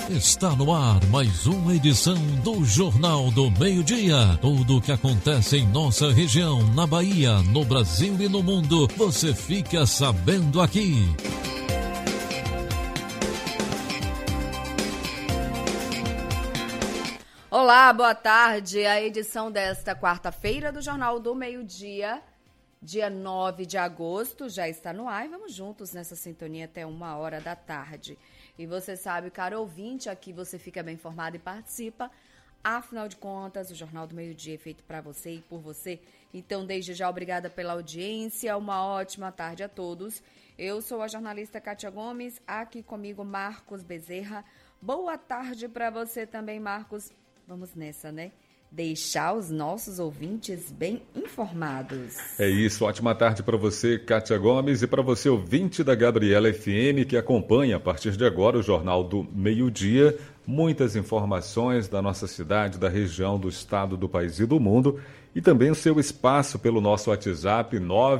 Está no ar mais uma edição do Jornal do Meio-Dia. Tudo o que acontece em nossa região, na Bahia, no Brasil e no mundo, você fica sabendo aqui. Olá, boa tarde. A edição desta quarta-feira do Jornal do Meio-Dia, dia 9 de agosto, já está no ar e vamos juntos nessa sintonia até 1h da tarde. E você sabe, caro ouvinte, aqui você fica bem informado e participa. Afinal de contas, o Jornal do Meio-Dia é feito para você e por você. Então, desde já, obrigada pela audiência. Uma ótima tarde a todos. Eu sou a jornalista Kátia Gomes, aqui comigo Marcos Bezerra. Boa tarde para você também, Marcos. Vamos nessa, né? Deixar os nossos ouvintes bem informados. É isso, ótima tarde para você, Kátia Gomes, e para você, ouvinte da Gabriela FM, que acompanha a partir de agora o Jornal do Meio-Dia. Muitas informações da nossa cidade, da região, do estado, do país e do mundo. E também o seu espaço pelo nosso WhatsApp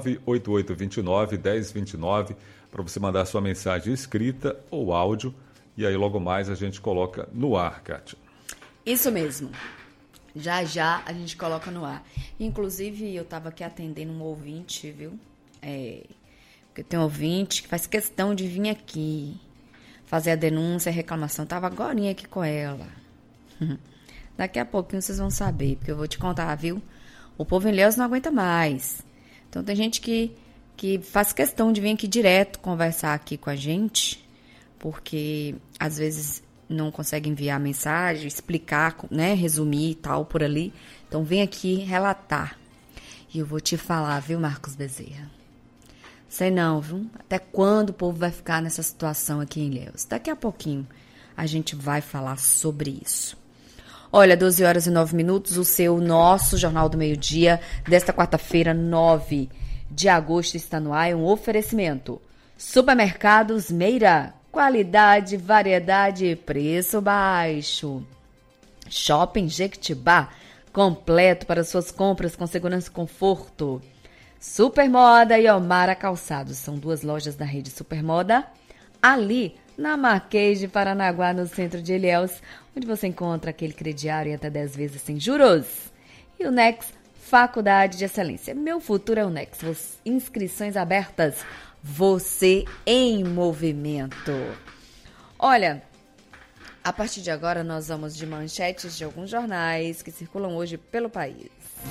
98829-1029, para você mandar sua mensagem escrita ou áudio. E aí logo mais a gente coloca no ar, Kátia. Isso mesmo. Já já a gente coloca no ar. Inclusive, eu estava aqui atendendo um ouvinte, viu? Porque tem um ouvinte que faz questão de vir aqui fazer a denúncia, a reclamação. Tava agorinha aqui com ela. Daqui a pouquinho vocês vão saber, porque eu vou te contar, viu? O povo em Ilhéus não aguenta mais. Então tem gente que faz questão de vir aqui direto conversar aqui com a gente, porque às vezes não consegue enviar mensagem, explicar, né, resumir e tal por ali. Então vem aqui relatar. E eu vou te falar, viu, Marcos Bezerra? Sei não, viu? Até quando o povo vai ficar nessa situação aqui em Ilhéus? Daqui a pouquinho a gente vai falar sobre isso. Olha, 12h09, nosso Jornal do Meio-Dia desta quarta-feira, 9 de agosto, está no ar. Um oferecimento. Supermercados Meira. Qualidade, variedade e preço baixo. Shopping Jequitibá, completo para suas compras com segurança e conforto. Supermoda e Omara Calçados, são duas lojas da rede Supermoda, ali na Marquês de Paranaguá, no centro de Ilhéus, onde você encontra aquele crediário em até 10 vezes sem juros. E o Nex, Faculdade de Excelência. Meu futuro é o Nex, inscrições abertas. Você em movimento. Olha, a partir de agora nós vamos de manchetes de alguns jornais que circulam hoje pelo país.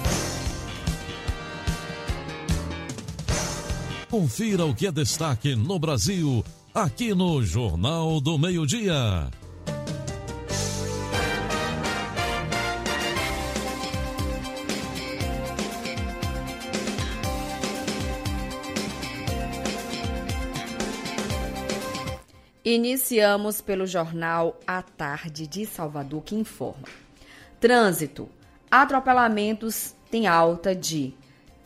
Confira o que é destaque no Brasil, aqui no Jornal do Meio-Dia. Iniciamos pelo jornal A Tarde de Salvador, que informa. Trânsito. Atropelamentos têm alta de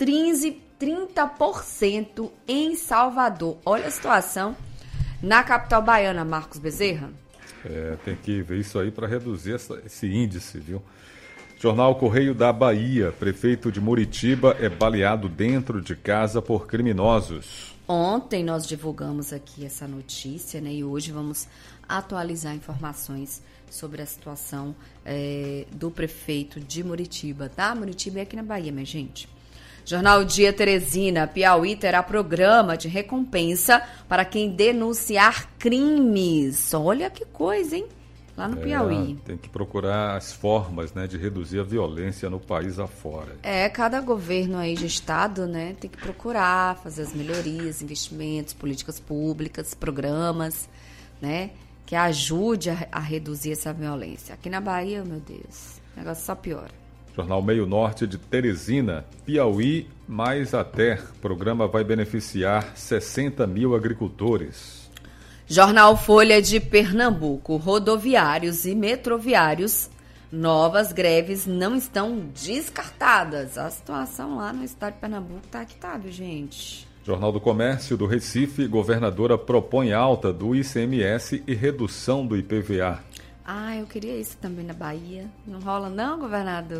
30% em Salvador. Olha a situação na capital baiana, Marcos Bezerra. Tem que ver isso aí para reduzir esse índice, viu? Jornal Correio da Bahia. Prefeito de Muritiba é baleado dentro de casa por criminosos. Ontem nós divulgamos aqui essa notícia, né? E hoje vamos atualizar informações sobre a situação do prefeito de Muritiba, tá? Muritiba é aqui na Bahia, minha gente. Jornal Dia Teresina, Piauí terá programa de recompensa para quem denunciar crimes. Olha que coisa, hein? Lá no Piauí. Tem que procurar as formas, né, de reduzir a violência no país afora. Cada governo aí de estado, né, tem que procurar fazer as melhorias, investimentos, políticas públicas, programas, né, que ajude a reduzir essa violência. Aqui na Bahia, meu Deus, o negócio só piora. Jornal Meio Norte de Teresina, Piauí mais a Ter. Programa vai beneficiar 60 mil agricultores. Jornal Folha de Pernambuco, rodoviários e metroviários, novas greves não estão descartadas. A situação lá no estado de Pernambuco tá que tá, viu, gente? Jornal do Comércio do Recife, governadora propõe alta do ICMS e redução do IPVA. Eu queria isso também na Bahia. Não rola não, governador?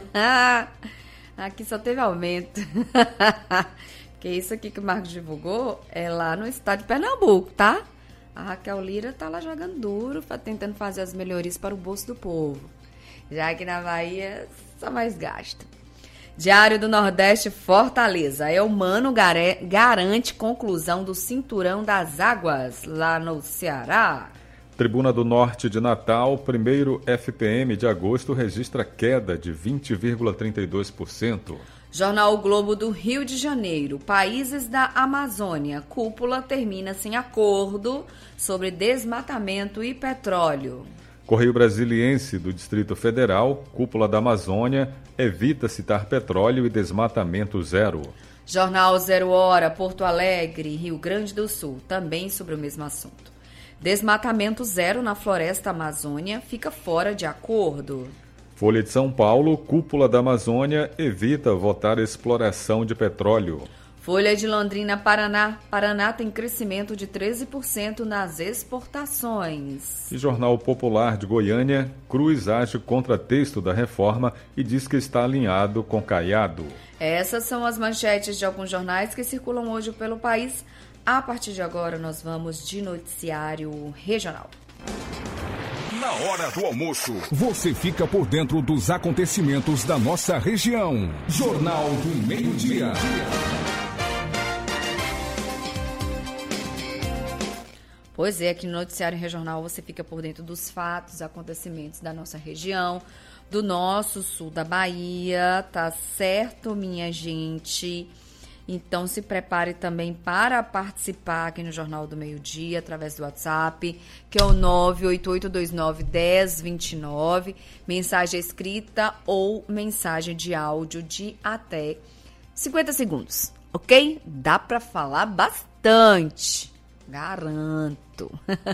Aqui só teve aumento. Porque isso aqui que o Marcos divulgou é lá no estado de Pernambuco, tá? A Raquel Lira tá lá jogando duro, tentando fazer as melhorias para o bolso do povo. Já que na Bahia só mais gasta. Diário do Nordeste, Fortaleza. Elmano garante conclusão do Cinturão das Águas, lá no Ceará. Tribuna do Norte de Natal, primeiro FPM de agosto registra queda de 20,32%. Jornal o Globo do Rio de Janeiro. Países da Amazônia. Cúpula termina sem acordo sobre desmatamento e petróleo. Correio Brasiliense do Distrito Federal, Cúpula da Amazônia, evita citar petróleo e desmatamento zero. Jornal 0 Hora, Porto Alegre, Rio Grande do Sul, também sobre o mesmo assunto. Desmatamento zero na floresta Amazônia fica fora de acordo. Folha de São Paulo, Cúpula da Amazônia, evita votar exploração de petróleo. Folha de Londrina, Paraná. Paraná tem crescimento de 13% nas exportações. E Jornal Popular de Goiânia, Cruz age contra texto da reforma e diz que está alinhado com Caiado. Essas são as manchetes de alguns jornais que circulam hoje pelo país. A partir de agora, nós vamos de noticiário regional. Na hora do almoço, você fica por dentro dos acontecimentos da nossa região. Jornal do Meio-Dia. Pois é, aqui no Noticiário Regional você fica por dentro dos fatos, acontecimentos da nossa região, do nosso sul da Bahia, tá certo, minha gente? Então se prepare também para participar aqui no Jornal do Meio-Dia, através do WhatsApp, que é o 988291029, mensagem escrita ou mensagem de áudio de até 50 segundos, ok? Dá para falar bastante. Garanto.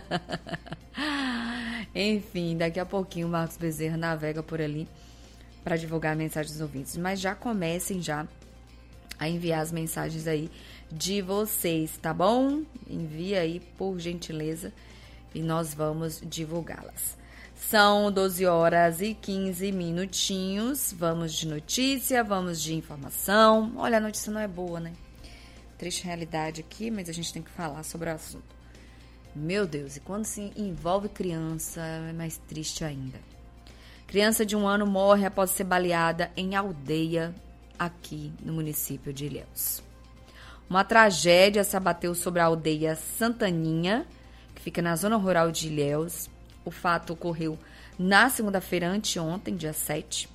Enfim, daqui a pouquinho o Marcos Bezerra navega por ali para divulgar a mensagem dos ouvintes. Mas já comecem já a enviar as mensagens aí de vocês, tá bom? Envia aí, por gentileza, e nós vamos divulgá-las. São 12 horas e 15 minutinhos. Vamos de notícia, vamos de informação. Olha, a notícia não é boa, né? Triste realidade aqui, mas a gente tem que falar sobre o assunto. Meu Deus, e quando se envolve criança, é mais triste ainda. Criança de 1 ano morre após ser baleada em aldeia aqui no município de Ilhéus. Uma tragédia se abateu sobre a aldeia Santaninha, que fica na zona rural de Ilhéus. O fato ocorreu na segunda-feira anteontem, dia 7.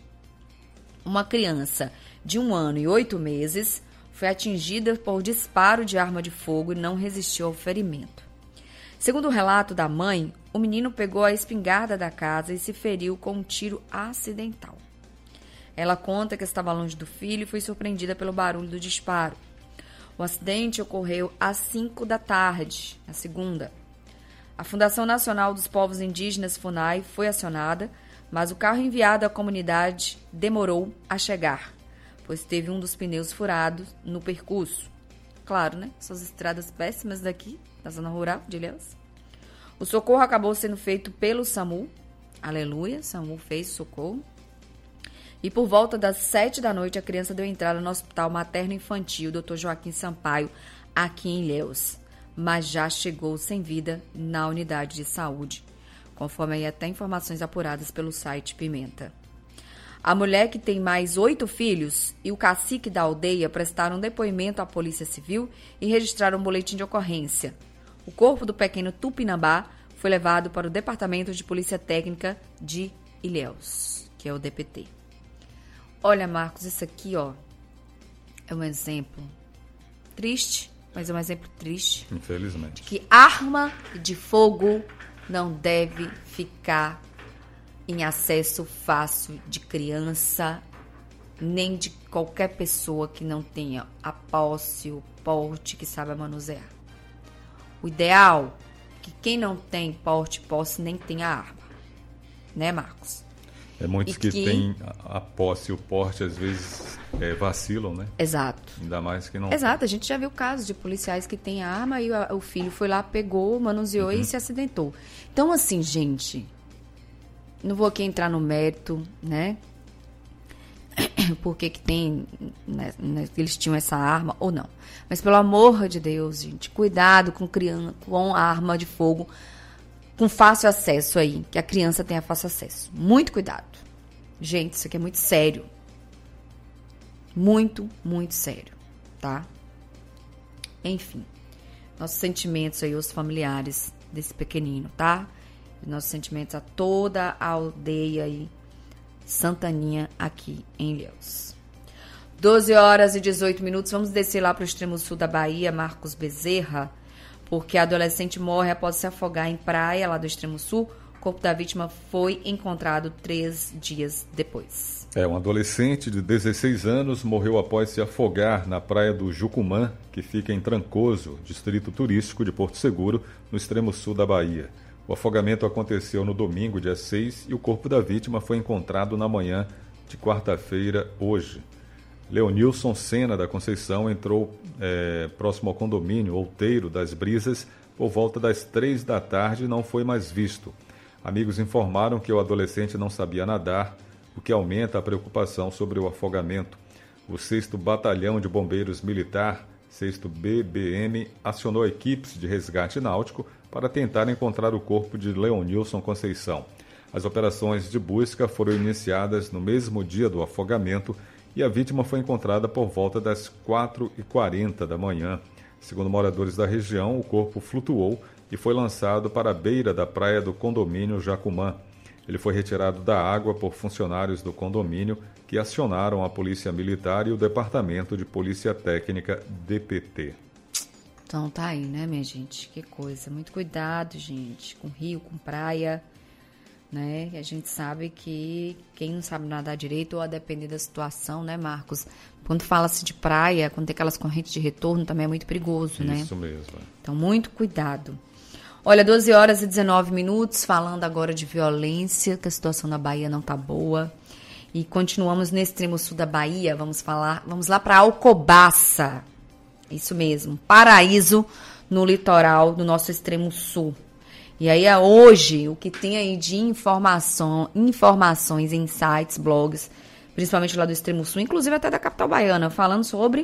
Uma criança de 1 ano e 8 meses foi atingida por disparo de arma de fogo e não resistiu ao ferimento. Segundo o relato da mãe, o menino pegou a espingarda da casa e se feriu com um tiro acidental. Ela conta que estava longe do filho e foi surpreendida pelo barulho do disparo. O acidente ocorreu às 5 da tarde, na segunda. A Fundação Nacional dos Povos Indígenas, FUNAI, foi acionada, mas o carro enviado à comunidade demorou a chegar, pois teve um dos pneus furados no percurso. Claro, né? Essas estradas péssimas daqui, da zona rural de Ilhéus. O socorro acabou sendo feito pelo SAMU. Aleluia, SAMU fez socorro. E por volta das 7 da noite, a criança deu entrada no Hospital Materno Infantil Dr. Joaquim Sampaio, aqui em Ilhéus, mas já chegou sem vida na unidade de saúde, conforme aí até informações apuradas pelo site Pimenta. A mulher, que tem mais 8 filhos, e o cacique da aldeia prestaram depoimento à Polícia Civil e registraram um boletim de ocorrência. O corpo do pequeno Tupinambá foi levado para o Departamento de Polícia Técnica de Ilhéus, que é o DPT. Olha, Marcos, isso aqui, ó, é um exemplo triste, mas é um exemplo triste. Infelizmente. Que arma de fogo não deve ficar em acesso fácil de criança, nem de qualquer pessoa que não tenha a posse, o porte, que saiba manusear. O ideal é que quem não tem porte, posse, nem tenha arma. Né, Marcos? É muitos que têm a posse e o porte, às vezes, vacilam, né? Exato. Ainda mais que não... Exato, a gente já viu casos de policiais que têm arma e o filho foi lá, pegou, manuseou e se acidentou. Então, assim, gente... Não vou aqui entrar no mérito, né, por que tem, né, eles tinham essa arma ou não. Mas pelo amor de Deus, gente, cuidado com criança, com a arma de fogo com fácil acesso aí, que a criança tenha fácil acesso. Muito cuidado. Gente, isso aqui é muito sério. Muito, muito sério, tá? Enfim, nossos sentimentos aí aos familiares desse pequenino, tá? Nossos sentimentos a toda a aldeia aí, Santaninha, aqui em Ilhéus. 12h18, vamos descer lá para o extremo sul da Bahia, Marcos Bezerra, porque a adolescente morre após se afogar em praia lá do extremo sul. O corpo da vítima foi encontrado 3 dias depois. Um adolescente de 16 anos morreu após se afogar na praia do Jucumã, que fica em Trancoso, distrito turístico de Porto Seguro, no extremo sul da Bahia. O afogamento aconteceu no domingo, dia 6, e o corpo da vítima foi encontrado na manhã de quarta-feira, hoje. Leonilson Sena da Conceição entrou próximo ao condomínio Outeiro das Brisas por volta das 3 da tarde e não foi mais visto. Amigos informaram que o adolescente não sabia nadar, o que aumenta a preocupação sobre o afogamento. O 6º Batalhão de Bombeiros Militar, 6º BBM, acionou equipes de resgate náutico para tentar encontrar o corpo de Leonilson Conceição. As operações de busca foram iniciadas no mesmo dia do afogamento e a vítima foi encontrada por volta das 4h40 da manhã. Segundo moradores da região, o corpo flutuou e foi lançado para a beira da praia do condomínio Jacumã. Ele foi retirado da água por funcionários do condomínio que acionaram a Polícia Militar e o Departamento de Polícia Técnica DPT. Então tá aí, né, minha gente? Que coisa. Muito cuidado, gente, com rio, com praia, né? A gente sabe que quem não sabe nadar direito, ou a depender da situação, né, Marcos? Quando fala-se de praia, quando tem aquelas correntes de retorno, também é muito perigoso, né? Isso mesmo. Então, muito cuidado. Olha, 12h19, falando agora de violência, que a situação na Bahia não tá boa. E continuamos no extremo sul da Bahia, vamos lá para Alcobaça. Isso mesmo, paraíso no litoral do nosso extremo sul. E aí, hoje, o que tem aí de informações em sites, blogs, principalmente lá do extremo sul, inclusive até da capital baiana, falando sobre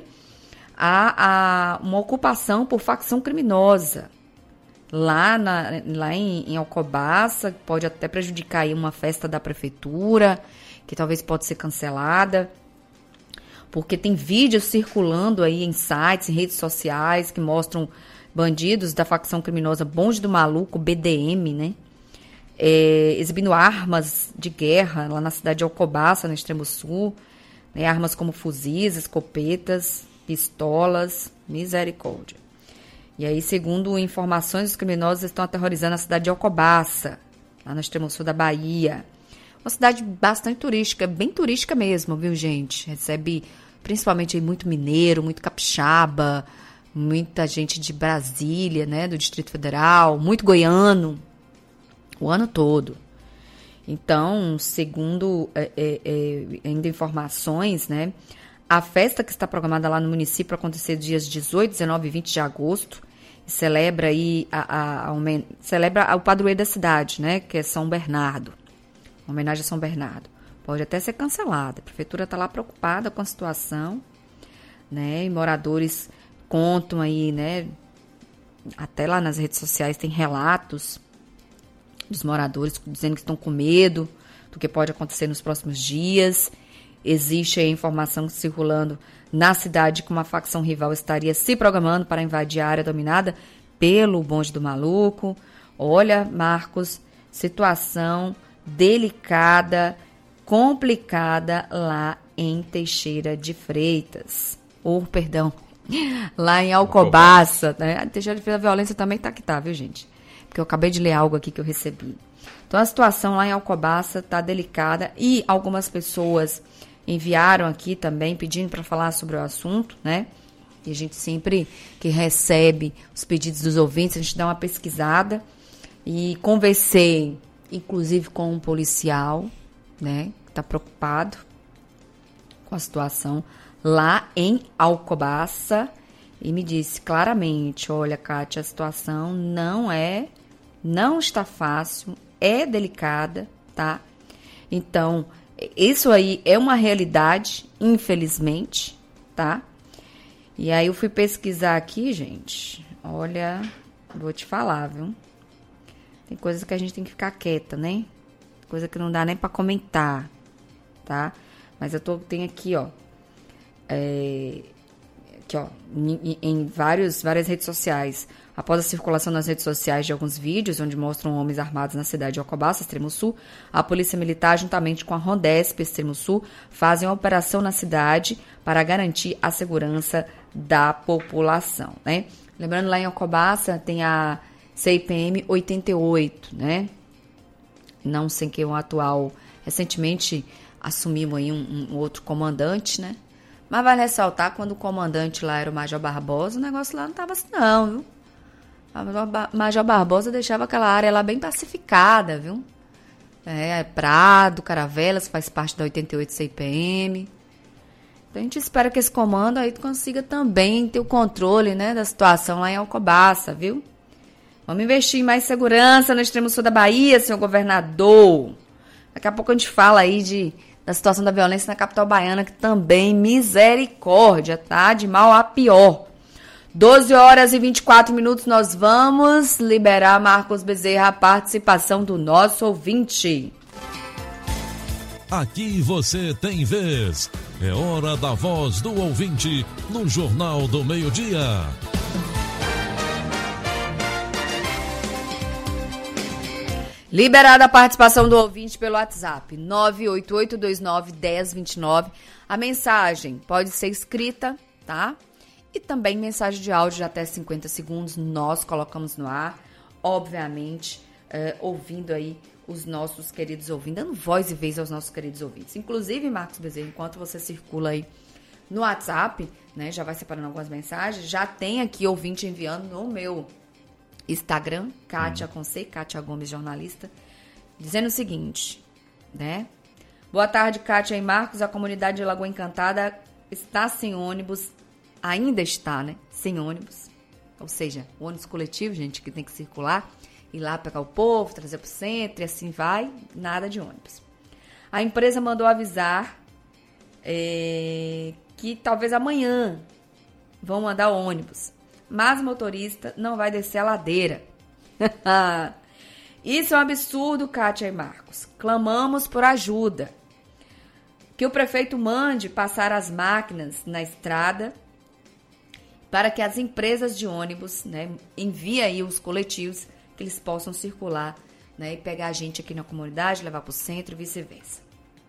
uma ocupação por facção criminosa. Lá em Alcobaça, pode até prejudicar aí uma festa da prefeitura, que talvez pode ser cancelada, porque tem vídeos circulando aí em sites, em redes sociais, que mostram bandidos da facção criminosa Bonde do Maluco, BDM, né? Exibindo armas de guerra lá na cidade de Alcobaça, no extremo sul, né? Armas como fuzis, escopetas, pistolas, misericórdia. E aí, segundo informações, os criminosos estão aterrorizando a cidade de Alcobaça, lá no extremo sul da Bahia. Uma cidade bastante turística, bem turística mesmo, viu, gente? Recebe principalmente aí muito mineiro, muito capixaba, muita gente de Brasília, né, do Distrito Federal, muito goiano, o ano todo. Então, segundo ainda informações, né, a festa que está programada lá no município para acontecer dias 18, 19 e 20 de agosto, celebra aí celebra o padroeiro da cidade, né, que é São Bernardo. Uma homenagem a São Bernardo. Pode até ser cancelada. A prefeitura está lá preocupada com a situação, né? E moradores contam aí, né? Até lá nas redes sociais tem relatos dos moradores dizendo que estão com medo do que pode acontecer nos próximos dias. Existe aí informação circulando na cidade que uma facção rival estaria se programando para invadir a área dominada pelo Bonde do Maluco. Olha, Marcos, situação delicada, complicada lá em Teixeira de Freitas. Lá em Alcobaça, né? Teixeira de Freitas, a violência também tá que tá, viu, gente? Porque eu acabei de ler algo aqui que eu recebi. Então, a situação lá em Alcobaça tá delicada e algumas pessoas enviaram aqui também pedindo para falar sobre o assunto, né? E a gente sempre que recebe os pedidos dos ouvintes, a gente dá uma pesquisada e conversei inclusive com um policial, né, que está preocupado com a situação lá em Alcobaça e me disse claramente, olha, Kátia, a situação não está fácil, é delicada, tá? Então, Isso aí é uma realidade, infelizmente, tá? E aí eu fui pesquisar aqui, gente. Olha, vou te falar, viu? Tem coisas que a gente tem que ficar quieta, né? Coisa que não dá nem pra comentar, tá? Mas tenho aqui, ó. Aqui, ó, em várias redes sociais. Após a circulação nas redes sociais de alguns vídeos onde mostram homens armados na cidade de Alcobaça, Extremo Sul, a Polícia Militar, juntamente com a Rondesp, Extremo Sul, fazem uma operação na cidade para garantir a segurança da população, né? Lembrando, lá em Alcobaça tem a CIPM 88, né? Não sei quem é o atual. Recentemente assumimos aí um outro comandante, né? Mas vale ressaltar, quando o comandante lá era o Major Barbosa, o negócio lá não estava assim não, viu? O Major Barbosa deixava aquela área lá bem pacificada, viu? Prado, Caravelas, faz parte da 88 CIPM. Então a gente espera que esse comando aí consiga também ter o controle, né, da situação lá em Alcobaça, viu? Vamos investir em mais segurança no extremo sul da Bahia, senhor governador. Daqui a pouco a gente fala aí da situação da violência na capital baiana, que também, misericórdia, tá? De mal a pior. 12h24, nós vamos liberar, Marcos Bezerra, a participação do nosso ouvinte. Aqui você tem vez. É hora da voz do ouvinte no Jornal do Meio-Dia. Liberada a participação do ouvinte pelo WhatsApp, 988291029. A mensagem pode ser escrita, tá? E também mensagem de áudio de até 50 segundos, nós colocamos no ar, obviamente, ouvindo aí os nossos queridos ouvintes, dando voz e vez aos nossos queridos ouvintes. Inclusive, Marcos Bezerra, enquanto você circula aí no WhatsApp, né, já vai separando algumas mensagens, já tem aqui ouvinte enviando no meu Instagram, Kátia Gomes, jornalista, dizendo o seguinte, né? Boa tarde, Kátia e Marcos. A comunidade de Lagoa Encantada está sem ônibus, ainda está, né? Sem ônibus. Ou seja, o ônibus coletivo, gente, que tem que circular, ir lá pegar o povo, trazer para o centro e assim vai, nada de ônibus. A empresa mandou avisar que talvez amanhã vão mandar ônibus, mas o motorista não vai descer a ladeira. Isso é um absurdo, Kátia e Marcos. Clamamos por ajuda. Que o prefeito mande passar as máquinas na estrada para que as empresas de ônibus, né, enviem aí os coletivos que eles possam circular, né, e pegar a gente aqui na comunidade, levar para o centro e vice-versa.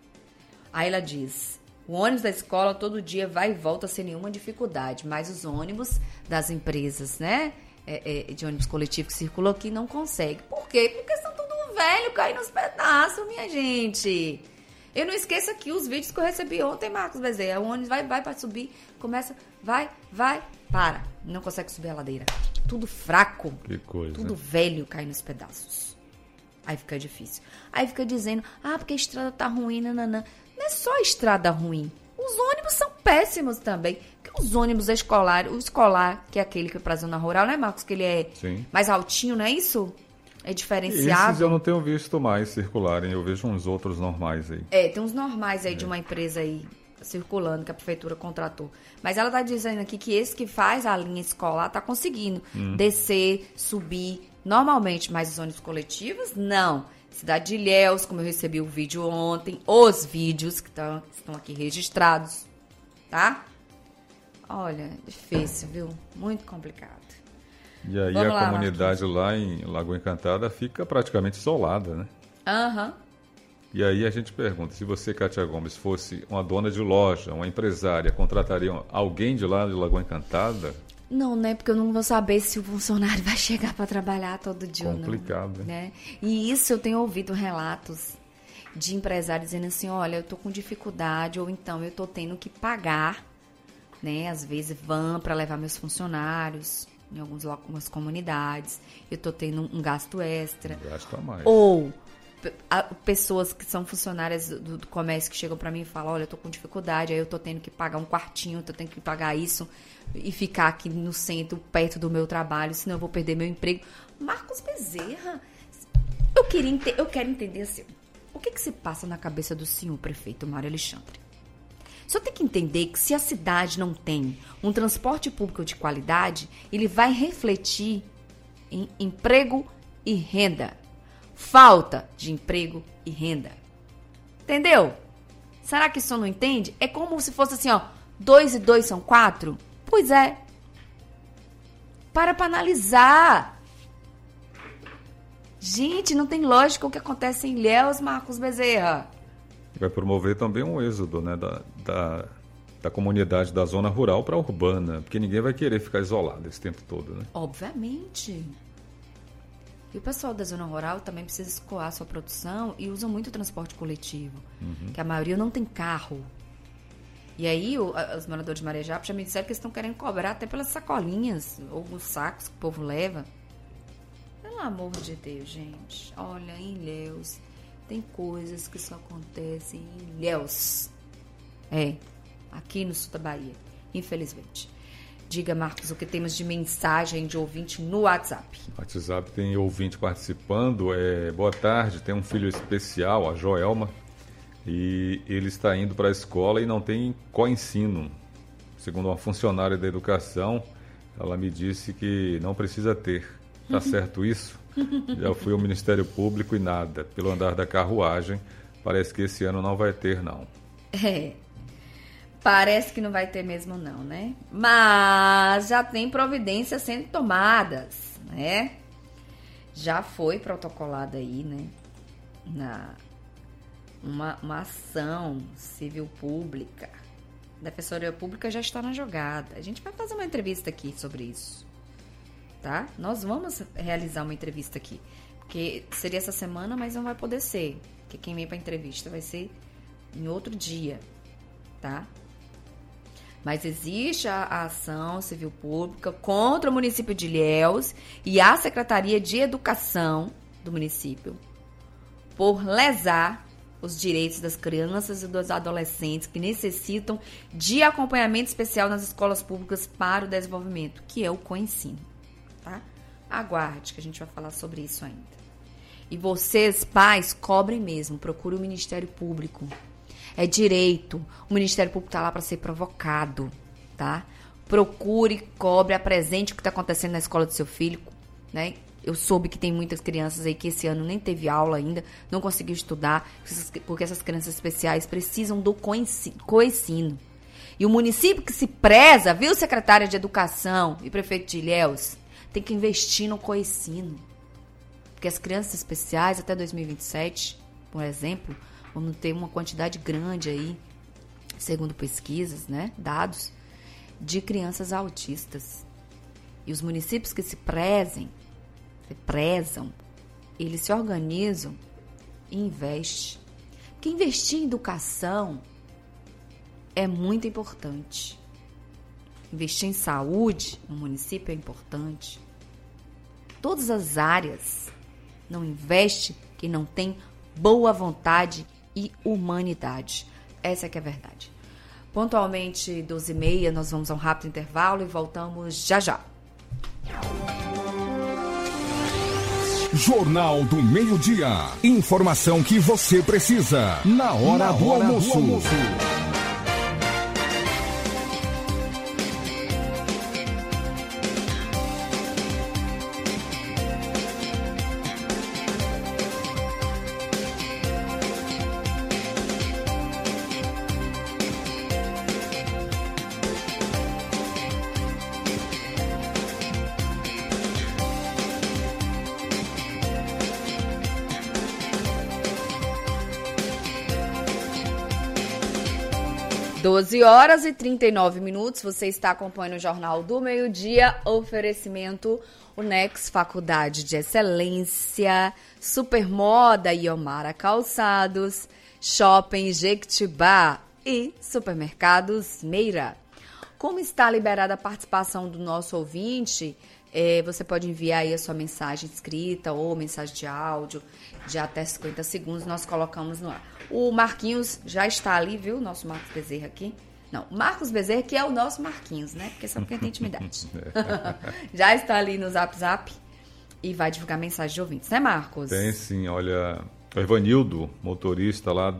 Aí ela diz: o ônibus da escola todo dia vai e volta sem nenhuma dificuldade, mas os ônibus das empresas, né, de ônibus coletivo que circulam aqui não conseguem. Por quê? Porque são tudo velho, caindo nos pedaços, minha gente. Eu não esqueço aqui os vídeos que eu recebi ontem, Marcos Bezerra. O ônibus vai para subir, começa, vai, para. Não consegue subir a ladeira. Tudo fraco. Que coisa. Tudo velho, cai nos pedaços. Aí fica difícil. Aí fica dizendo, porque a estrada tá ruim, nananã. Não é só a estrada ruim. Os ônibus são péssimos também. Porque os ônibus escolares, o escolar, que é aquele que é pra zona rural, né, Marcos? Que ele é mais altinho, não é isso? É diferenciado. Esses eu não tenho visto mais circularem. Eu vejo uns outros normais aí. Tem uns normais aí de uma empresa aí circulando que a prefeitura contratou. Mas ela tá dizendo aqui que esse que faz a linha escolar tá conseguindo descer, subir normalmente, mas os ônibus coletivos, não. Cidade de Ilhéus, como eu recebi o vídeo ontem, os vídeos que estão aqui registrados, tá? Olha, difícil, viu? Muito complicado. E aí a comunidade lá em Lagoa Encantada fica praticamente isolada, né? Aham. E aí a gente pergunta, se você, Kátia Gomes, fosse uma dona de loja, uma empresária, contrataria alguém de lá de Lagoa Encantada? Não, né? Porque eu não vou saber se o funcionário vai chegar para trabalhar todo dia ou não. Complicado, né? E isso eu tenho ouvido relatos de empresários dizendo assim, olha, eu tô com dificuldade, ou então eu tô tendo que pagar, né? Às vezes van para levar meus funcionários em algumas comunidades, eu tô tendo um gasto extra. Um gasto a mais. Ou pessoas que são funcionárias do comércio que chegam para mim e falam, olha, eu tô com dificuldade, aí eu tô tendo que pagar um quartinho, tô tendo que pagar isso e ficar aqui no centro, perto do meu trabalho, senão eu vou perder meu emprego. Marcos Bezerra, eu quero entender assim, O que se passa na cabeça do senhor prefeito Mário Alexandre? O senhor tem que entender que se a cidade não tem um transporte público de qualidade, ele vai refletir em emprego e renda. Falta de emprego e renda. Entendeu? Será que o senhor não entende? É como se fosse assim, 2 e 2 são 4? Pois é. Para analisar. Gente, não tem lógica o que acontece em Ilhéus, Marcos Bezerra. Vai promover também um êxodo, né, da comunidade da zona rural para a urbana, porque ninguém vai querer ficar isolado esse tempo todo, né? Obviamente. E o pessoal da zona rural também precisa escoar sua produção e usa muito transporte coletivo, que a maioria não tem carro. E aí os moradores de Marejá já me disseram que eles estão querendo cobrar até pelas sacolinhas ou os sacos que o povo leva. Pelo amor de Deus, gente. Olha, em Ilhéus tem coisas que só acontecem em Ilhéus. Aqui no sul da Bahia, infelizmente. Diga, Marcos, o que temos de mensagem de ouvinte no WhatsApp? No WhatsApp tem ouvinte participando. Boa tarde, tem um filho especial, a Joelma, e ele está indo para a escola e não tem co-ensino. Segundo uma funcionária da educação, ela me disse que não precisa ter. Tá certo isso? Já fui ao Ministério Público e nada. Pelo andar da carruagem, parece que esse ano não vai ter, não. Parece que não vai ter mesmo não, né? Mas já tem providências sendo tomadas, né? Já foi protocolada aí, né? Uma ação civil pública. A Defensoria Pública já está na jogada. A gente vai fazer uma entrevista aqui sobre isso, tá? Nós vamos realizar uma entrevista aqui. Porque seria essa semana, mas não vai poder ser. Porque quem vem para a entrevista vai ser em outro dia, tá? Mas existe a ação civil pública contra o município de Ilhéus e a Secretaria de Educação do município por lesar os direitos das crianças e dos adolescentes que necessitam de acompanhamento especial nas escolas públicas para o desenvolvimento, que é o co-ensino, tá? Aguarde que a gente vai falar sobre isso ainda. E vocês, pais, cobrem mesmo, procurem o Ministério Público. É direito. O Ministério Público está lá para ser provocado, tá? Procure, cobre, apresente o que está acontecendo na escola do seu filho, né? Eu soube que tem muitas crianças aí que esse ano nem teve aula ainda, não conseguiu estudar, porque essas crianças especiais precisam do co-ensino. E o município que se preza, viu, secretária de Educação e prefeito de Ilhéus, tem que investir no co-ensino. Porque as crianças especiais, até 2027, por exemplo, vamos ter uma quantidade grande aí, segundo pesquisas, né, dados, de crianças autistas. E os municípios que se prezam, eles se organizam e investem. Porque investir em educação é muito importante. Investir em saúde no município é importante. Todas as áreas não investe quem não tem boa vontade e humanidade. Essa é que é a verdade. Pontualmente 12h30, nós vamos a um rápido intervalo e voltamos já já. Jornal do Meio-Dia. Informação que você precisa na hora do almoço. 12h39, você está acompanhando o Jornal do Meio-Dia, oferecimento Unex, Faculdade de Excelência, Supermoda Iomara Calçados, Shopping Jequitibá e Supermercados Meira. Como está liberada a participação do nosso ouvinte, você pode enviar aí a sua mensagem escrita ou mensagem de áudio de até 50 segundos, nós colocamos no ar. O Marquinhos já está ali, viu? Nosso Marcos Bezerra aqui. Não, Marcos Bezerra, que é o nosso Marquinhos, né? Porque sabe que tem intimidade. Já está ali no Zap Zap e vai divulgar mensagem de ouvintes, né, Marcos? Tem sim, olha, O Ivanildo, motorista lá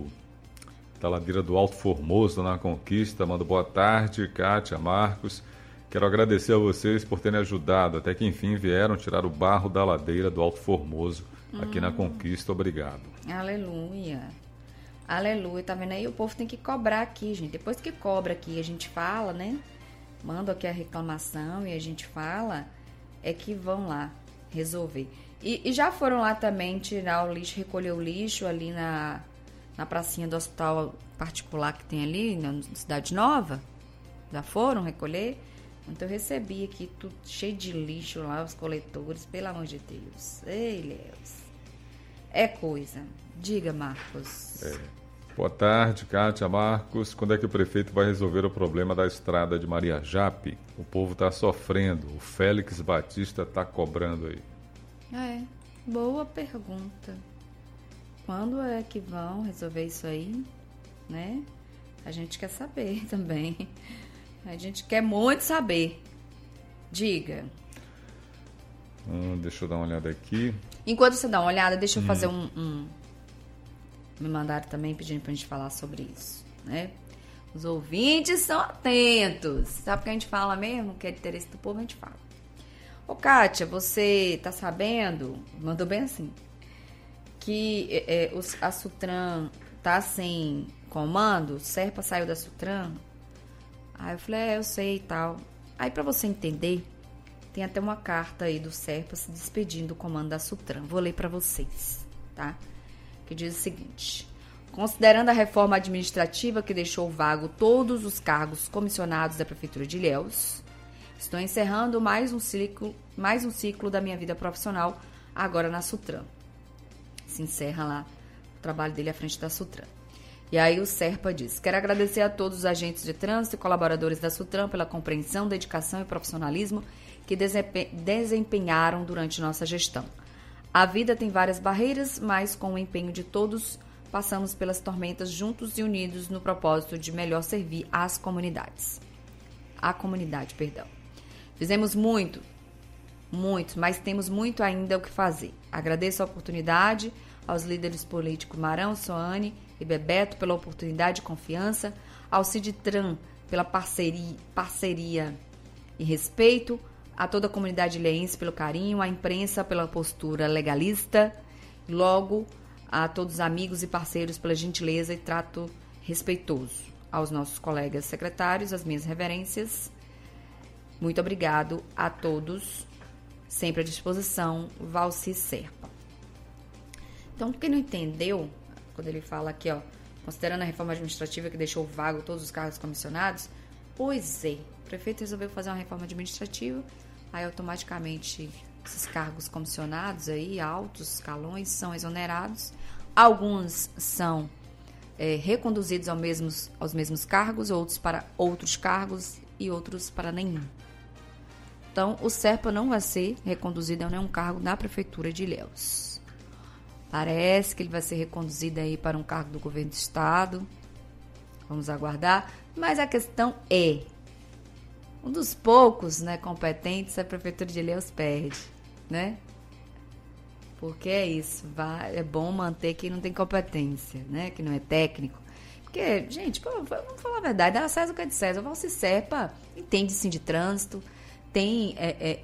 da ladeira do Alto Formoso, na Conquista, manda boa tarde, Kátia, Marcos. Quero agradecer a vocês por terem ajudado, até que enfim vieram tirar o barro da ladeira do Alto Formoso, aqui na Conquista. Obrigado. Aleluia. Aleluia. Tá vendo aí? O povo tem que cobrar aqui, gente. Depois que cobra aqui, a gente fala, né? Manda aqui a reclamação e a gente fala, é que vão lá resolver. E já foram lá também tirar o lixo, recolher o lixo ali na pracinha do hospital particular que tem ali, na Cidade Nova? Já foram recolher? Então eu recebi aqui tudo cheio de lixo lá, os coletores, pelo amor de Deus. Ei, Deus. É coisa. Diga, Marcos. Boa tarde, Kátia, Marcos. Quando é que o prefeito vai resolver o problema da estrada de Maria Jape? O povo está sofrendo. O Félix Batista está cobrando aí. Boa pergunta. Quando é que vão resolver isso aí, né? A gente quer saber também. A gente quer muito saber. Diga. Deixa eu dar uma olhada aqui. Enquanto você dá uma olhada, deixa eu fazer Me mandaram também pedindo pra gente falar sobre isso, né? Os ouvintes são atentos. Sabe o que a gente fala mesmo? Que é de interesse do povo, a gente fala. Ô, Kátia, você tá sabendo? Mandou bem assim. Que a Sutran tá sem comando? O Serpa saiu da Sutran? Aí eu falei, eu sei e tal. Aí pra você entender, tem até uma carta aí do Serpa se despedindo do comando da Sutran. Vou ler pra vocês, tá? Que diz o seguinte: considerando a reforma administrativa que deixou vago todos os cargos comissionados da Prefeitura de Ilhéus, estou encerrando mais um ciclo da minha vida profissional agora na Sutran. Se encerra lá o trabalho dele à frente da Sutran. E aí o Serpa diz: quero agradecer a todos os agentes de trânsito e colaboradores da Sutran pela compreensão, dedicação e profissionalismo que desempenharam durante nossa gestão. A vida tem várias barreiras, mas com o empenho de todos, passamos pelas tormentas juntos e unidos no propósito de melhor servir às comunidades. A comunidade, perdão. Fizemos muito, mas temos muito ainda o que fazer. Agradeço a oportunidade aos líderes políticos Marão, Soane e Bebeto pela oportunidade e confiança, ao Ciditran pela parceria e respeito, a toda a comunidade ilhéense pelo carinho, à imprensa pela postura legalista, logo a todos os amigos e parceiros pela gentileza e trato respeitoso, aos nossos colegas secretários, as minhas reverências. Muito obrigado a todos, sempre à disposição, Valci Serpa. Então, quem não entendeu, quando ele fala aqui, considerando a reforma administrativa que deixou vago todos os cargos comissionados, pois é, o prefeito resolveu fazer uma reforma administrativa, aí automaticamente esses cargos comissionados aí, altos escalões, são exonerados. Alguns são reconduzidos aos mesmos cargos, outros para outros cargos e outros para nenhum. Então, o Serpa não vai ser reconduzido a nenhum cargo na Prefeitura de Ilhéus. Parece que ele vai ser reconduzido aí para um cargo do governo do estado. Vamos aguardar. Mas a questão é, um dos poucos, né, competentes, a Prefeitura de Ilhéus perde, né? Porque é isso, é bom manter quem não tem competência, né? Que não é técnico. Porque, gente, vamos falar a verdade, dá César o que é de César. O Valci Serpa entende sim de trânsito, tem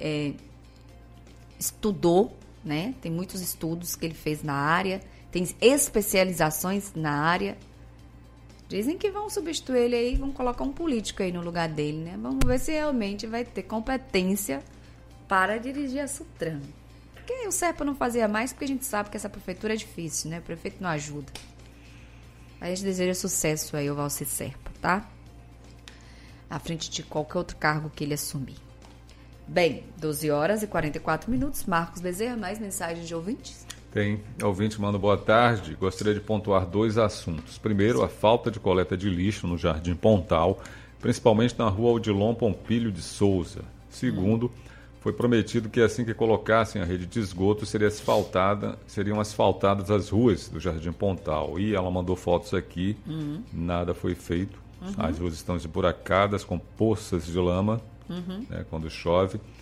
estudou, né? Tem muitos estudos que ele fez na área, tem especializações na área. Dizem que vão substituir ele aí, vão colocar um político aí no lugar dele, né? Vamos ver se realmente vai ter competência para dirigir a Sutran. Porque o Serpa não fazia mais, porque a gente sabe que essa prefeitura é difícil, né? O prefeito não ajuda. A gente deseja sucesso aí ao Valci Serpa, tá? À frente de qualquer outro cargo que ele assumir. Bem, 12 horas e 44 minutos. Marcos Bezerra, mais mensagens de ouvintes? Tem. Ouvinte manda boa tarde. Gostaria de pontuar 2 assuntos. Primeiro, a falta de coleta de lixo no Jardim Pontal, principalmente na rua Odilon Pompilho de Souza. Segundo, foi prometido que assim que colocassem a rede de esgoto seriam asfaltadas as ruas do Jardim Pontal. E ela mandou fotos aqui, nada foi feito. As ruas estão esburacadas com poças de lama, né, quando chove. Por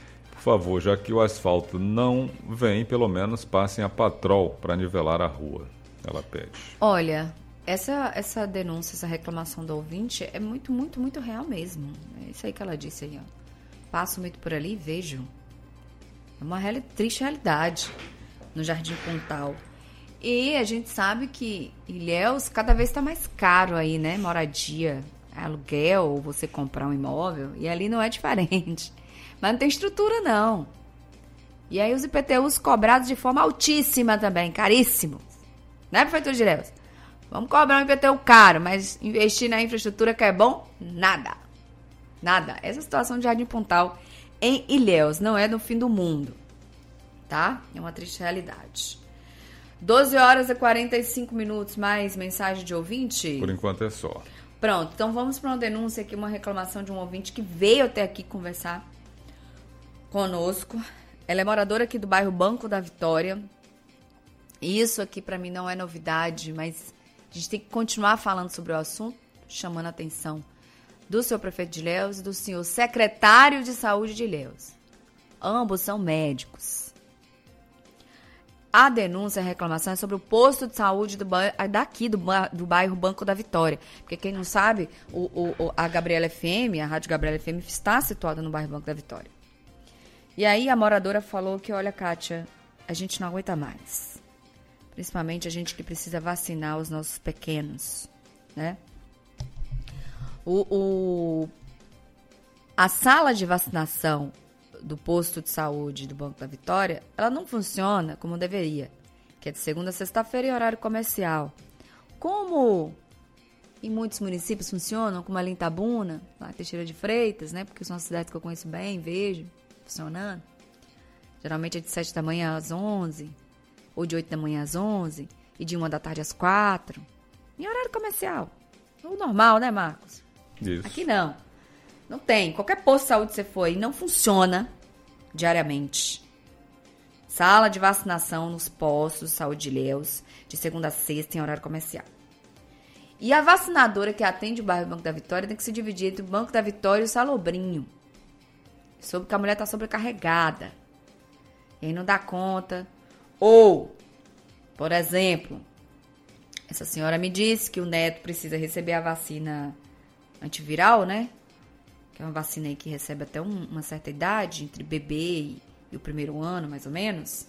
favor, já que o asfalto não vem, pelo menos passem a patrol para nivelar a rua. Ela pede. Olha, essa denúncia, essa reclamação do ouvinte é muito, muito, muito real mesmo. É isso aí que ela disse aí, ó. Passo muito por ali e vejo. É uma triste realidade no Jardim Pontal. E a gente sabe que Ilhéus cada vez está mais caro aí, né? Moradia, aluguel, ou você comprar um imóvel. E ali não é diferente. Mas não tem estrutura, não. E aí os IPTUs cobrados de forma altíssima também, caríssimos. Né, prefeitura de Ilhéus? Vamos cobrar um IPTU caro, mas investir na infraestrutura que é bom? Nada. Nada. Essa situação de Jardim Pontal em Ilhéus não é no fim do mundo, tá? É uma triste realidade. 12 horas e 45 minutos, mais mensagem de ouvinte? Por enquanto é só. Pronto, então vamos para uma denúncia aqui, uma reclamação de um ouvinte que veio até aqui conversar conosco. Ela é moradora aqui do bairro Banco da Vitória. Isso aqui para mim não é novidade, mas a gente tem que continuar falando sobre o assunto, chamando a atenção do seu prefeito de Ilhéus e do senhor secretário de saúde de Ilhéus. Ambos são médicos. A denúncia, a reclamação é sobre o posto de saúde do bairro Banco da Vitória. Porque quem não sabe, a Gabriela FM, a Rádio Gabriela FM está situada no bairro Banco da Vitória. E aí a moradora falou que, olha, Kátia, a gente não aguenta mais. Principalmente a gente que precisa vacinar os nossos pequenos, né? A sala de vacinação do posto de saúde do Banco da Vitória, ela não funciona como deveria, que é de segunda a sexta-feira em horário comercial. Como em muitos municípios funcionam, como ali em Itabuna, lá em Teixeira de Freitas, né? Porque são as cidades que eu conheço bem, vejo funcionando. Geralmente é de 7 da manhã às 11, ou de 8 da manhã às 11, e de 1 da tarde às 4, em horário comercial. O normal, né, Marcos? Isso. Aqui não. Não tem. Qualquer posto de saúde que você for aí não funciona diariamente. Sala de vacinação nos postos de saúde de Ilhéus, de segunda a sexta, em horário comercial. E a vacinadora que atende o bairro Banco da Vitória tem que se dividir entre o Banco da Vitória e o Salobrinho. Sobre que a mulher está sobrecarregada. E aí não dá conta. Ou, por exemplo, essa senhora me disse que o neto precisa receber a vacina antiviral, né? Que é uma vacina aí que recebe até uma certa idade, entre bebê e o primeiro ano, mais ou menos.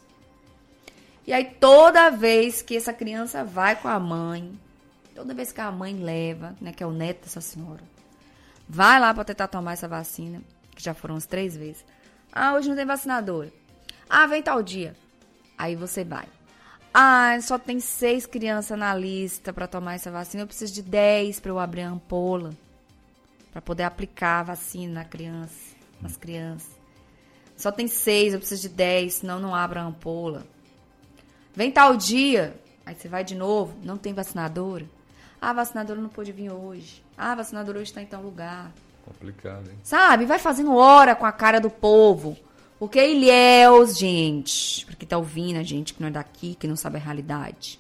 E aí, toda vez que essa criança vai com a mãe, toda vez que a mãe leva, né, que é o neto dessa senhora, vai lá para tentar tomar essa vacina, que já foram umas 3 vezes. Ah, hoje não tem vacinadora. Ah, vem tal dia. Aí você vai. Ah, só tem 6 crianças na lista para tomar essa vacina. Eu preciso de 10 para eu abrir a ampola, para poder aplicar a vacina nas crianças. Só tem 6, eu preciso de 10, senão não abro a ampola. Vem tal dia. Aí você vai de novo, não tem vacinadora. Ah, a vacinadora não pôde vir hoje. Ah, a vacinadora hoje está em tal lugar. Complicado, hein? Sabe? Vai fazendo hora com a cara do povo. Porque Ilhéus, gente, pra quem tá ouvindo a gente que não é daqui, que não sabe a realidade,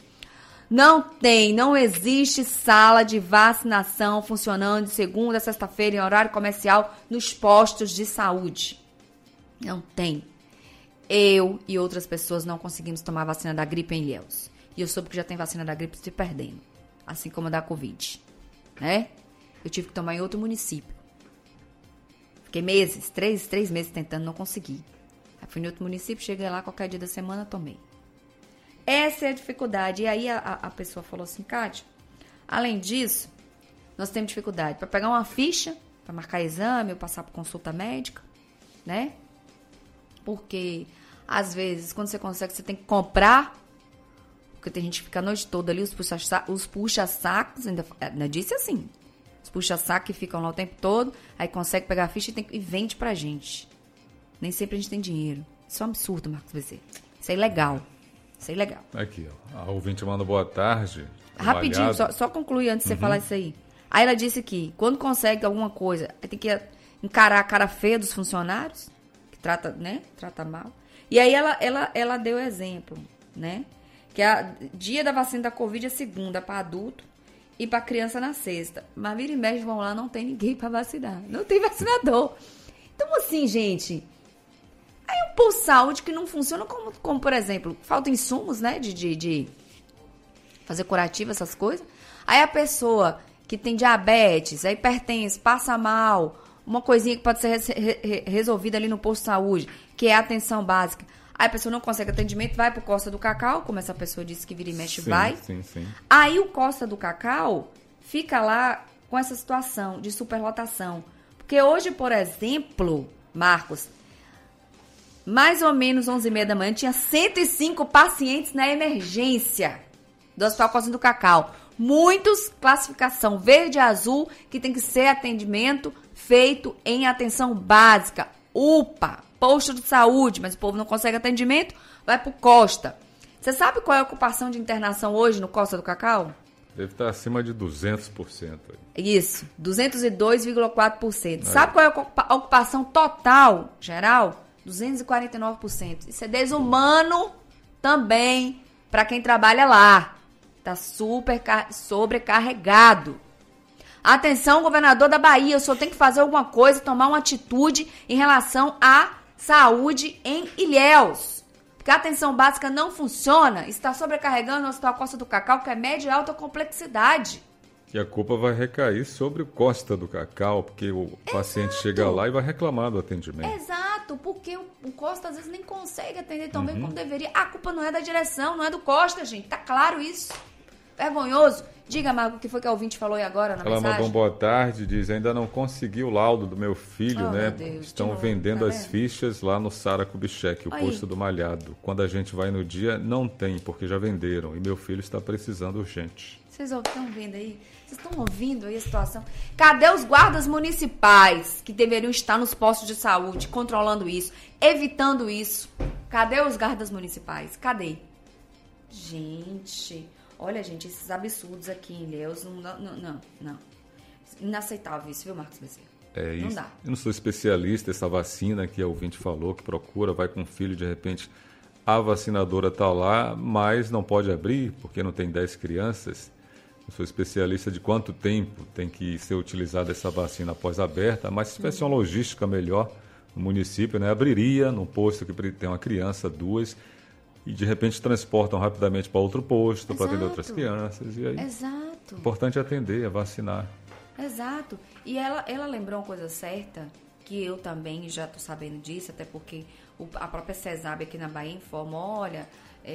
não existe sala de vacinação funcionando de segunda a sexta-feira em horário comercial nos postos de saúde. Não tem. Eu e outras pessoas não conseguimos tomar a vacina da gripe em Ilhéus. E eu soube que já tem vacina da gripe se perdendo, assim como a da Covid, né? Eu tive que tomar em outro município. Fiquei meses, 3 meses tentando, não consegui. Aí fui em outro município, cheguei lá, qualquer dia da semana, tomei. Essa é a dificuldade. E aí a pessoa falou assim, Kátia, além disso, nós temos dificuldade para pegar uma ficha, para marcar exame ou passar por consulta médica, né? Porque, às vezes, quando você consegue, você tem que comprar, porque tem gente que fica a noite toda ali, os puxa-sacos, ainda disse assim, os puxa-sacos que ficam lá o tempo todo, aí consegue pegar a ficha e vende pra gente. Nem sempre a gente tem dinheiro. Isso é um absurdo, Marcos Bezerra. Isso é ilegal. Isso é ilegal. Aqui, ó. A ouvinte manda boa tarde. Rapidinho, só concluir antes de você falar isso aí. Aí ela disse que quando consegue alguma coisa, tem que encarar a cara feia dos funcionários, que trata, né? Trata mal. E aí ela deu exemplo, né? Que a dia da vacina da Covid é segunda para adulto e para criança na sexta. Mas vira e mexe, vão lá, não tem ninguém para vacinar. Não tem vacinador. Então, assim, gente, Aí um posto de saúde que não funciona como por exemplo, falta insumos, né, de fazer curativo, essas coisas. Aí a pessoa que tem diabetes, a hipertensa, passa mal, uma coisinha que pode ser resolvida ali no posto de saúde, que é a atenção básica. Aí a pessoa não consegue atendimento, vai pro Costa do Cacau, como essa pessoa disse que vira e mexe, vai. Sim. Aí o Costa do Cacau fica lá com essa situação de superlotação. Porque hoje, por exemplo, Marcos, mais ou menos 11h30 da manhã, tinha 105 pacientes na emergência do Hospital Costa do Cacau. Muitos classificação verde e azul, que tem que ser atendimento feito em atenção básica. UPA, posto de saúde, mas o povo não consegue atendimento, vai pro Costa. Você sabe qual é a ocupação de internação hoje no Costa do Cacau? Deve estar acima de 200%. Isso, 202,4%. Sabe qual é a ocupação total, geral? 249%. Isso é desumano também para quem trabalha lá. Está sobrecarregado. Atenção, governador da Bahia, o senhor tem que fazer alguma coisa, tomar uma atitude em relação à saúde em Ilhéus. Porque a atenção básica não funciona, está sobrecarregando o Hospital Costa do Cacau, que é média e alta complexidade. E a culpa vai recair sobre o Costa do Cacau, porque o paciente chega lá e vai reclamar do atendimento. Exato, porque o Costa às vezes nem consegue atender tão bem como deveria. A culpa não é da direção, não é do Costa, gente. Tá claro isso. Vergonhoso. Diga, Marco, o que foi que a ouvinte falou aí agora na mensagem? Ela mandou um boa tarde, diz, ainda não consegui o laudo do meu filho, né? Meu Deus, estão vendendo as fichas lá no Sara Kubitschek, o posto do Malhado. Quando a gente vai no dia, não tem, porque já venderam. E meu filho está precisando urgente. Vocês estão vendo aí? Vocês estão ouvindo aí a situação? Cadê os guardas municipais que deveriam estar nos postos de saúde, controlando isso, evitando isso? Cadê os guardas municipais? Cadê? Gente, olha, gente, esses absurdos aqui em Ilhéus, não. Inaceitável isso, viu, Marcos Bezerra? É isso. Não dá. Eu não sou especialista, essa vacina que a ouvinte falou, que procura, vai com o filho, de repente a vacinadora está lá, mas não pode abrir, porque não tem 10 crianças. Eu sou especialista de quanto tempo tem que ser utilizada essa vacina após aberta, mas se tivesse uma logística melhor no município, né, abriria num posto que tem uma criança, 2, e de repente transportam rapidamente para outro posto, para atender outras crianças. E aí, Exato. O importante é atender, é vacinar. Exato. E ela lembrou uma coisa certa, que eu também já estou sabendo disso, até porque a própria CESAB aqui na Bahia informa, olha,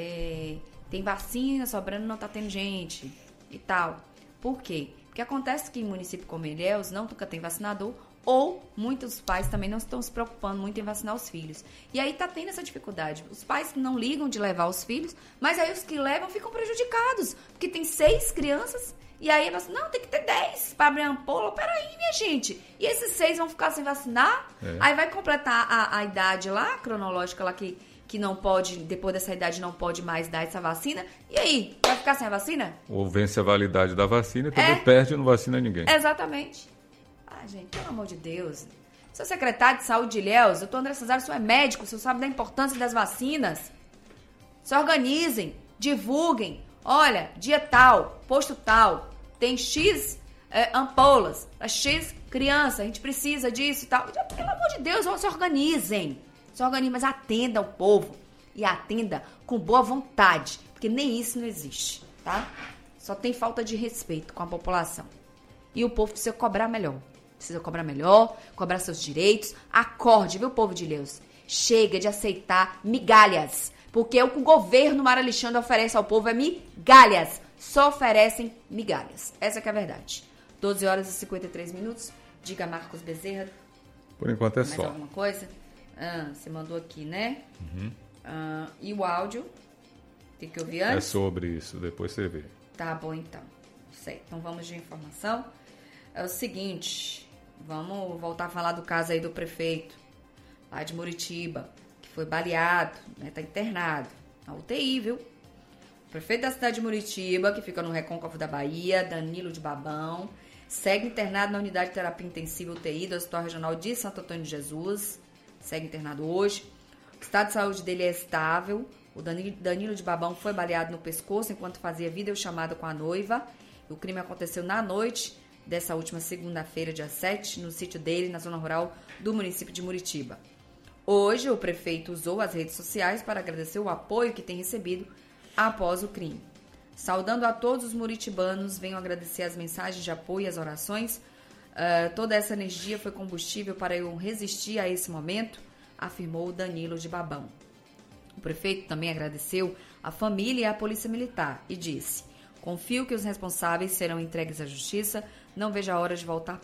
tem vacina sobrando, não está tendo gente e tal. Por quê? Porque acontece que em município como Ilhéus nunca tem vacinador, ou muitos pais também não estão se preocupando muito em vacinar os filhos. E aí tá tendo essa dificuldade. Os pais não ligam de levar os filhos, mas aí os que levam ficam prejudicados, porque tem 6 crianças, e aí elas, não, tem que ter 10 para abrir a ampola. Peraí, minha gente. E esses 6 vão ficar sem vacinar? Aí vai completar a idade lá, cronológica lá, que não pode, depois dessa idade não pode mais dar essa vacina. E aí, vai ficar sem a vacina? Ou vence a validade da vacina e também perde e não vacina ninguém. Exatamente. Ah, gente, pelo amor de Deus. Sou secretário de saúde de Ilhéus, doutor André Cesário, o senhor é médico, o senhor sabe da importância das vacinas. Se organizem, divulguem. Olha, dia tal, posto tal, tem X ampolas, X criança, a gente precisa disso e tal. Pelo amor de Deus, se organizem. Se organizem, mas atenda o povo. E atenda com boa vontade, porque nem isso não existe, tá? Só tem falta de respeito com a população. E o povo precisa cobrar melhor. Precisa cobrar melhor, cobrar seus direitos. Acorde, viu, povo de Ilhéus? Chega de aceitar migalhas. Porque o que o governo Mara Alexandre oferece ao povo é migalhas. Só oferecem migalhas. Essa que é a verdade. 12 horas e 53 minutos. Diga, Marcos Bezerra. Por enquanto é mais só. Alguma coisa? Você mandou aqui, né? E o áudio? Tem que ouvir antes? É sobre isso, depois você vê. Tá bom, então. Certo. Então vamos de informação. É o seguinte, vamos voltar a falar do caso aí do prefeito lá de Muritiba, que foi baleado, né? Tá internado na UTI, viu? O prefeito da cidade de Muritiba, que fica no Recôncavo da Bahia, Danilo de Babão, segue internado na unidade de terapia intensiva UTI do Hospital Regional de Santo Antônio de Jesus. Segue internado hoje. O estado de saúde dele é estável. O Danilo de Babão foi baleado no pescoço enquanto fazia videochamada com a noiva. O crime aconteceu na noite dessa última segunda-feira, dia 7, no sítio dele, na zona rural do município de Muritiba. Hoje, o prefeito usou as redes sociais para agradecer o apoio que tem recebido após o crime. Saudando a todos os muritibanos, venho agradecer as mensagens de apoio e as orações. Toda essa energia foi combustível para eu resistir a esse momento, afirmou Danilo de Babão. O prefeito também agradeceu a família e a polícia militar e disse: confio que os responsáveis serão entregues à justiça, não vejo a hora de voltar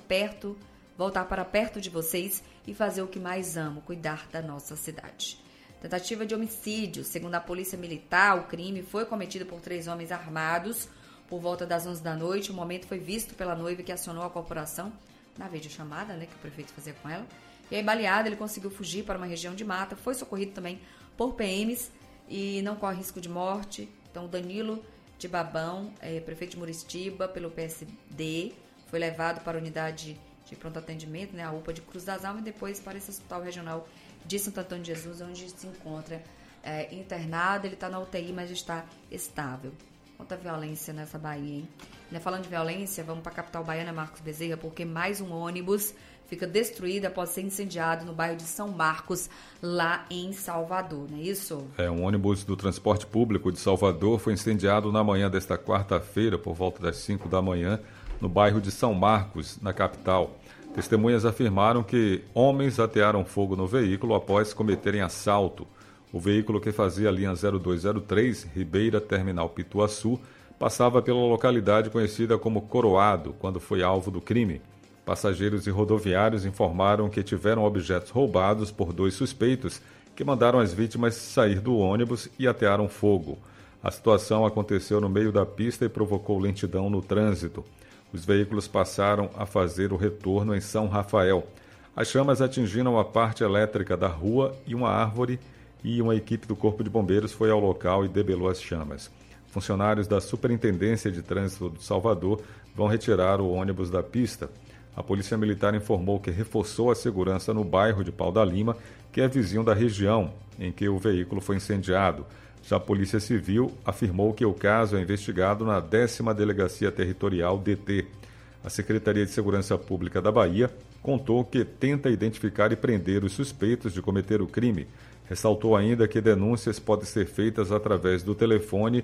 para perto de vocês e fazer o que mais amo, cuidar da nossa cidade. Tentativa de homicídio. Segundo a polícia militar, o crime foi cometido por 3 homens armados. Por volta das 11 da noite, o momento foi visto pela noiva que acionou a corporação na videochamada, que o prefeito fazia com ela. E aí, baleado, ele conseguiu fugir para uma região de mata. Foi socorrido também por PMs e não corre risco de morte. Então, Danilo de Babão, prefeito de Muritiba, pelo PSD, foi levado para a unidade de pronto atendimento, a UPA de Cruz das Almas, e depois para esse hospital regional de Santo Antônio de Jesus, onde se encontra internado. Ele está na UTI, mas está estável. Quanta violência nessa Bahia, hein? Falando de violência, vamos para a capital baiana, Marcos Bezerra, porque mais um ônibus fica destruído após ser incendiado no bairro de São Marcos, lá em Salvador, não é isso? Um ônibus do transporte público de Salvador foi incendiado na manhã desta quarta-feira, por volta das 5 da manhã, no bairro de São Marcos, na capital. Testemunhas afirmaram que homens atearam fogo no veículo após cometerem assalto. O veículo, que fazia a linha 0203, Ribeira Terminal Pituaçu, passava pela localidade conhecida como Coroado, quando foi alvo do crime. Passageiros e rodoviários informaram que tiveram objetos roubados por 2 suspeitos, que mandaram as vítimas sair do ônibus e atearam fogo. A situação aconteceu no meio da pista e provocou lentidão no trânsito. Os veículos passaram a fazer o retorno em São Rafael. As chamas atingiram a parte elétrica da rua e uma árvore, e uma equipe do Corpo de Bombeiros foi ao local e debelou as chamas. Funcionários da Superintendência de Trânsito de Salvador vão retirar o ônibus da pista. A Polícia Militar informou que reforçou a segurança no bairro de Pau da Lima, que é vizinho da região em que o veículo foi incendiado. Já a Polícia Civil afirmou que o caso é investigado na 10ª Delegacia Territorial DT. A Secretaria de Segurança Pública da Bahia contou que tenta identificar e prender os suspeitos de cometer o crime. Ressaltou ainda que denúncias podem ser feitas através do telefone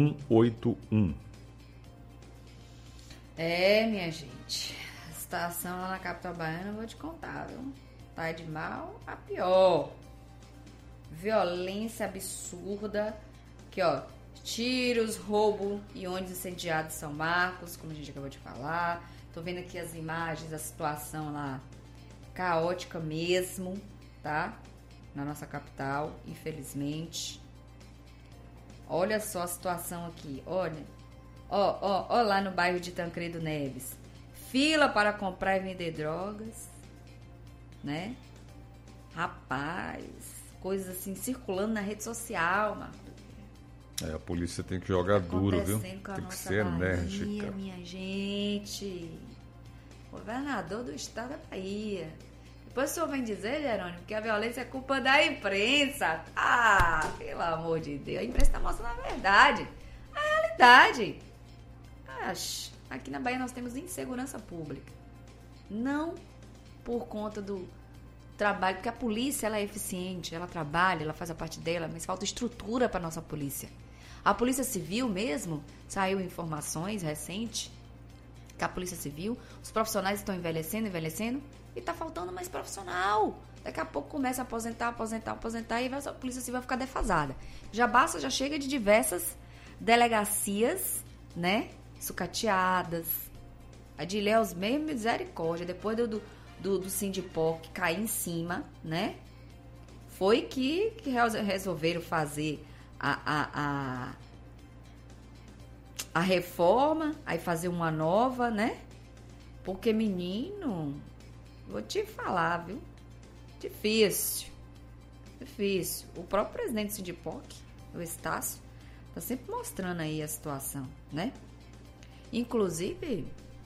181. Minha gente, a situação lá na capital baiana, eu vou te contar, viu? Tá de mal a pior. Violência absurda. Aqui, tiros, roubo e ônibus incendiados em São Marcos, como a gente acabou de falar. Tô vendo aqui as imagens, a situação lá caótica mesmo, tá? Na nossa capital, infelizmente. Olha só a situação aqui, olha. Ó lá no bairro de Tancredo Neves. Fila para comprar e vender drogas, né? Rapaz, coisas assim circulando na rede social, Marcos. A polícia tem que jogar duro, viu? Tem que ser enérgica. Minha gente. Governador do estado da Bahia. Depois o senhor vem dizer, Jerônimo, que a violência é culpa da imprensa. Pelo amor de Deus. A imprensa está mostrando a verdade. A realidade. Aqui na Bahia nós temos insegurança pública. Não por conta do trabalho, porque a polícia ela é eficiente, ela trabalha, ela faz a parte dela, mas falta estrutura para nossa polícia. A Polícia Civil mesmo, saiu informações recentes que a Polícia Civil, os profissionais estão envelhecendo e está faltando mais profissional. Daqui a pouco começa a aposentar e a Polícia Civil vai ficar defasada. Já chega de diversas delegacias, né, sucateadas. A de Ilhéus mesmo, misericórdia, depois do Sindipoc cair em cima, né? Foi que resolveram fazer a reforma, aí fazer uma nova, né? Porque, menino, vou te falar, viu? Difícil. O próprio presidente do Sindipoc, o Estácio, tá sempre mostrando aí a situação, né? Inclusive,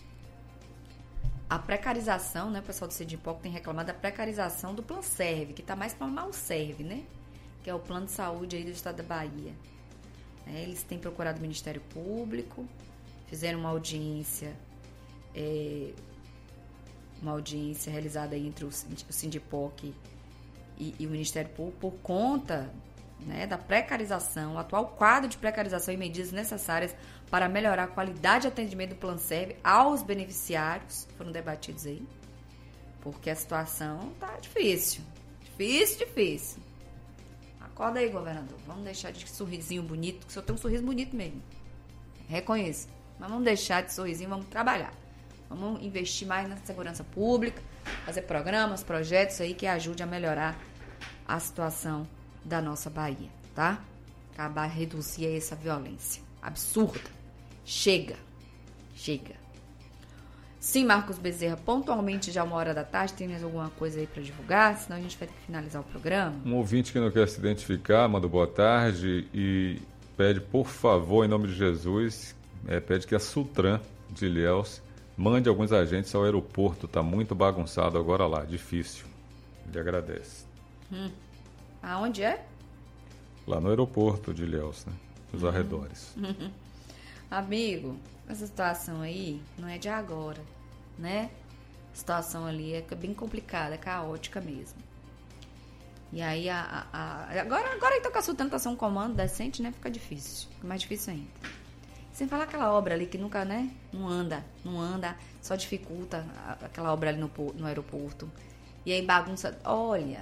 a precarização, né? O pessoal do Sindipoc tem reclamado da precarização do Plano Serve, que tá mais para mal serve, né? Que é o plano de saúde aí do estado da Bahia. Eles têm procurado o Ministério Público, fizeram uma audiência realizada aí entre o Sindipoc e o Ministério Público por conta, né, da precarização, o atual quadro de precarização e medidas necessárias para melhorar a qualidade de atendimento do Plano Serve aos beneficiários, foram debatidos aí, porque a situação tá difícil. Difícil. Acorda aí, governador. Vamos deixar de sorrisinho bonito, que o senhor tem um sorriso bonito mesmo. Reconheço. Mas vamos deixar de sorrisinho, vamos trabalhar. Vamos investir mais na segurança pública, fazer programas, projetos aí que ajudem a melhorar a situação da nossa Bahia, tá? Acabar, reduzir essa violência absurda. Chega. Sim, Marcos Bezerra, pontualmente já 13h, tem mais alguma coisa aí para divulgar? Senão a gente vai ter que finalizar o programa. Um ouvinte que não quer se identificar, manda boa tarde e pede, por favor, em nome de Jesus, pede que a Sutran de Ilhéus mande alguns agentes ao aeroporto. Tá muito bagunçado agora lá, difícil. Ele agradece. Aonde é? Lá no aeroporto de Ilhéus, né? Nos arredores. Amigo, essa situação aí não é de agora, né? A situação ali é bem complicada, é caótica mesmo. E aí, agora então que a Sultana tá sem um comando decente, né? Fica difícil, fica mais difícil ainda. Sem falar aquela obra ali que nunca, né? Não anda, só dificulta aquela obra ali no aeroporto. E aí bagunça, olha...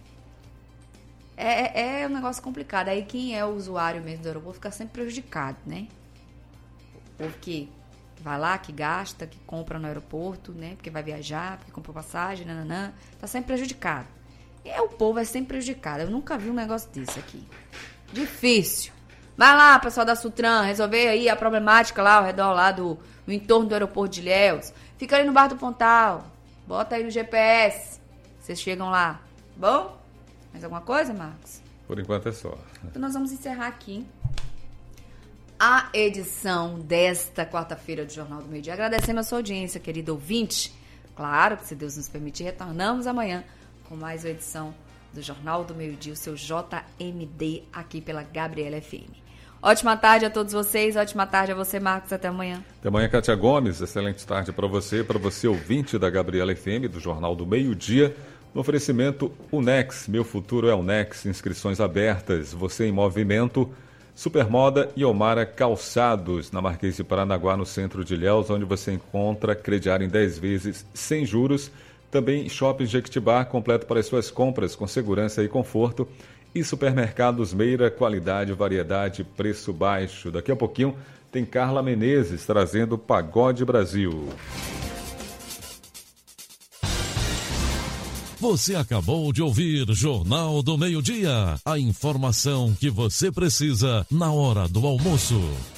É um negócio complicado. Aí quem é o usuário mesmo do aeroporto fica sempre prejudicado, né? O povo que vai lá, que gasta, que compra no aeroporto, né? Porque vai viajar, porque comprou passagem, tá sempre prejudicado. E o povo é sempre prejudicado. Eu nunca vi um negócio desse aqui. Difícil. Vai lá, pessoal da Sutran, resolver aí a problemática lá ao redor lá no entorno do aeroporto de Ilhéus. Fica ali no Bar do Pontal. Bota aí no GPS. Vocês chegam lá. Bom? Mais alguma coisa, Marcos? Por enquanto é só. Então nós vamos encerrar aqui a edição desta quarta-feira do Jornal do Meio Dia. Agradecendo a sua audiência, querido ouvinte. Claro que, se Deus nos permitir, retornamos amanhã com mais uma edição do Jornal do Meio Dia, o seu JMD, aqui pela Gabriela FM. Ótima tarde a todos vocês, ótima tarde a você, Marcos. Até amanhã. Até amanhã, Kátia Gomes. Excelente tarde para você ouvinte da Gabriela FM, do Jornal do Meio Dia. No oferecimento Unex, meu futuro é Unex, inscrições abertas, você em movimento, Supermoda e Omara Calçados, na Marquês de Paranaguá, no centro de Ilhéus, onde você encontra crediário em 10 vezes sem juros. Também Shopping Jequitibá, completo para as suas compras, com segurança e conforto. E Supermercados Meira, qualidade, variedade, preço baixo. Daqui a pouquinho tem Carla Menezes trazendo Pagode Brasil. Você acabou de ouvir Jornal do Meio Dia. A informação que você precisa na hora do almoço.